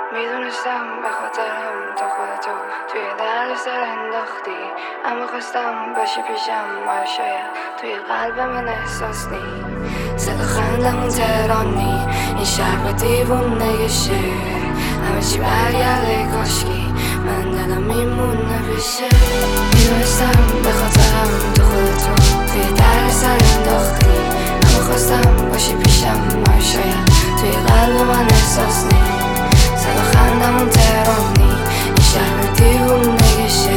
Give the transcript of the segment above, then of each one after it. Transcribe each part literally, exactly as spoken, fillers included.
میدونستم به خاطرم تو خودتو توی درد سر انداختی، اما خواستم باشی پیشم، ما شاید توی قلب من احساس نی. صدا خندمون تهرانی، این شهر با دیوونه شه، همه چی برگرده کاشکی من دلم میمونه پیشه. میدونستم به خاطرم تو خودتو توی درد سر انداختی، اما خواستم باشی پیشم، ما شاید توی قلب من احساس نی. صدا خندمون تهرانی، این شهر دیوونه شه،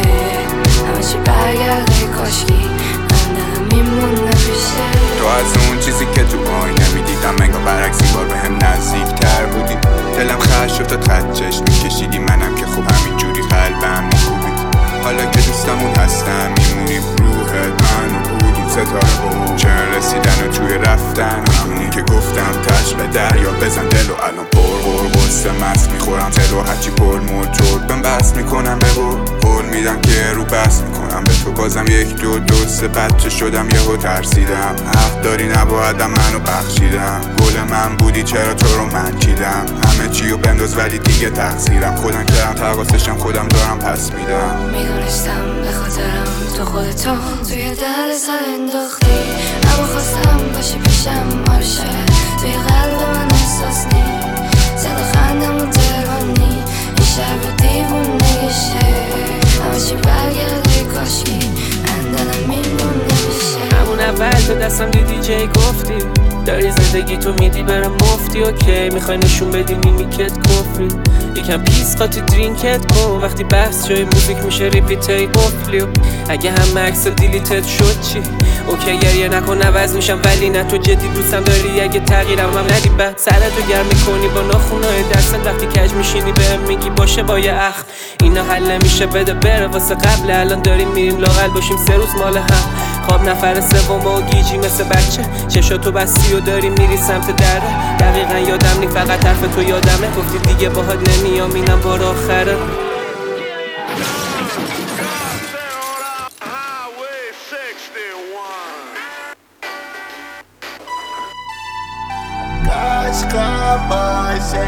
همه چی برگرده کاشکی من دلم میمونه پیشه. تو از اون چیزی که تو آینه میدیدم انگار برعکس این بار بهم نزدیک تر بودی. دلم خش شد تا خط چشم میکشیدی، منم که خوب همینجوری قلبم میکوبید. حالا که دوستمون هستم میمونیم روحت من و بودیم ستاره بود. چرا رسیدن و توی رفتن همونی که گفتم تش به دریا بزن دل و الان پر پر قصه مست میخورم تل و هرچی پر موتور بهم بس میکنم به قول میدم که رو بس میکنم به تو بازم یک دو دو سه بچه شدم یهو ترسیدم. حق داری نبایدم منو بخشیدم، گل من بودی چرا تو رو من چیدم. همه چیو بنداز ولی دیگه تقصیرم، خودم کردم تقاصشم خودم دارم پس میدم. میدونستم به خاطرم تو خودتو توی درد سر انداختی، اما خواستم باشی پیشم، ما شاید توی قلب من احساس نی. صدا خندمون تهرانی، این شهر به دیوونه شه، همه چی برگرده کاشکی من دلم میمونه میشه. همون اول تو دستم دیدی جای گفتی داری زندگی تو میدی برم مفتی. اوکی میخوای نشون بدی میمیکت کفری، یکم پیس قاطی درینکت کن. وقتی بحث جای موزیک میشه ریپیت ای قفلی. اگه هم عکس دیلیتت شد چی؟ اوکی گریه نکن عوض میشم ولی نه تو جدی دوستم داری. اگه تغییرم هم ندی بعد سرتو گرم میکنی با ناخونای دستت. وقتی کج میشینی بهم میگی باشه با یه اخ اینا حل نمیشه بده بره واسه قبل. الان داریم میریم لاقل باشیم سه روز مال هم. خواب نفر سوم و گیجی مثل بچه، چشاتو بستی و داری میری سمت دره. دقیقا یادم نی فقط حرف تو یادمه، گفتی دیگه باهات نمیام اینم بار آخره. عشقم باشه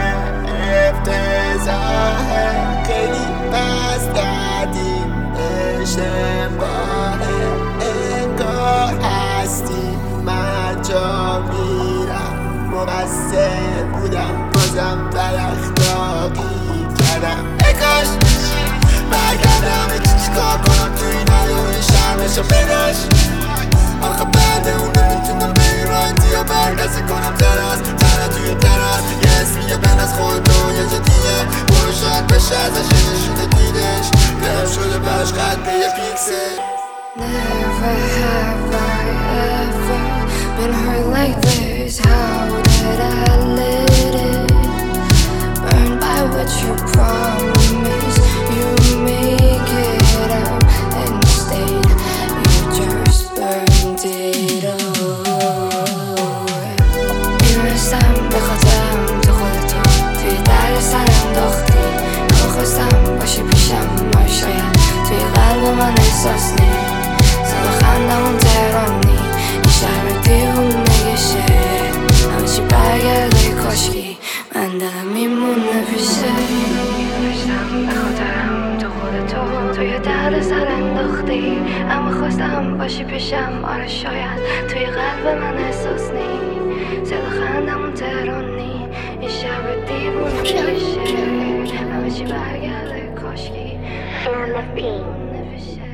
افتضاحه، خیلی بس کردیم اشتباهه. انگار هستی من جا میرم، مقصر بودم بازم بر اخلاقی کردم. ای کاش برگردم یکی چیکار کنم تو این حیای شرمشو بداش. آخه بعد اون نمیتونم بری رانتی یا برگزه کنم تراس تنه توی تراس. یه اسمی یه بند از خودتو یه جدیه برو شاید بشه ازش یه نشونه دیدش گرم شده براش قد یه پیکسل. Never have I ever been hurt like this. How did I let it burn by what you promised? You make it out instead you just burned it all. میدونستم به خاطرم تو خودتو توی درد سر انداختی، اما خواستم باشی پیشم، ما شاید توی قلب من احساس نی. صدا خندمون تهرانی، این شهر دیوونه شه، همه چی برگرده کاشکی من دلم میمونه پیشه. میدونستم به خاطرم تو خودتو توی درد سر انداختی، اما خواستم باشی پیشم، آره شاید توی قلب من احساس نی. صدا خندمون تهرانی، این شهر دیوونه شه، همه چی برگرده کاشکی من دلم میمونه پیشه.